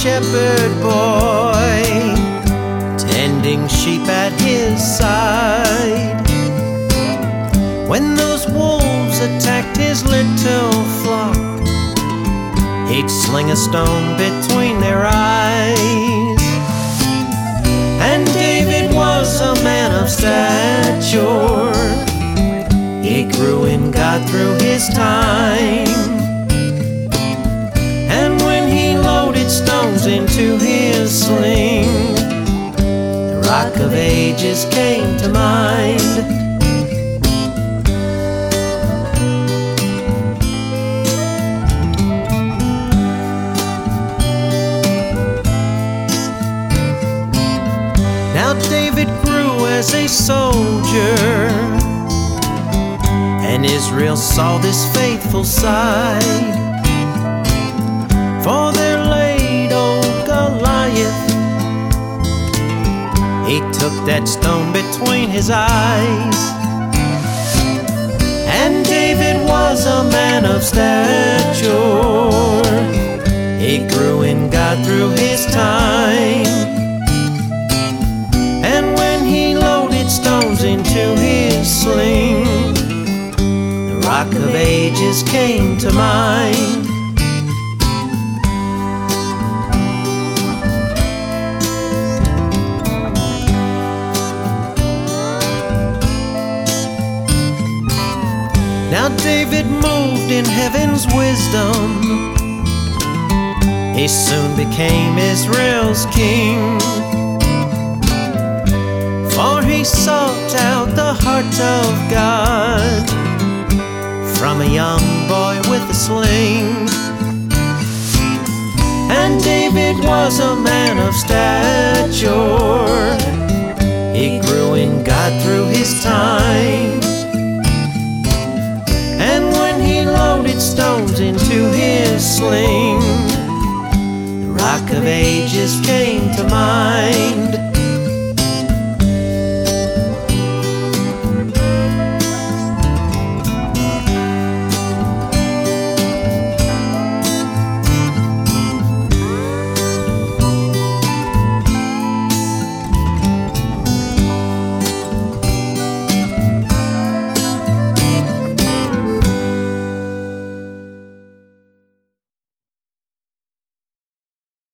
shepherd boy, tending sheep at his side. When those wolves attacked his little flock, he'd sling a stone between their eyes. And David was a man of stature, he grew in God through his time. And when he loaded stones into his sling, the Rock of Ages came to mind. Now David grew as a soldier, and Israel saw this faithful side. For there laid old Goliath, he took that stone between his eyes. And David was a man of stature, he grew in God through his time. And when he loaded stones into his sling, the Rock of Ages came to mind. Now David moved in heaven's wisdom, he soon became Israel's king. For he sought out the heart of God from a young boy with a sling. And David was a man of stature, he grew in God through his time. And when he loaded stones into his sling, the Rock of Ages came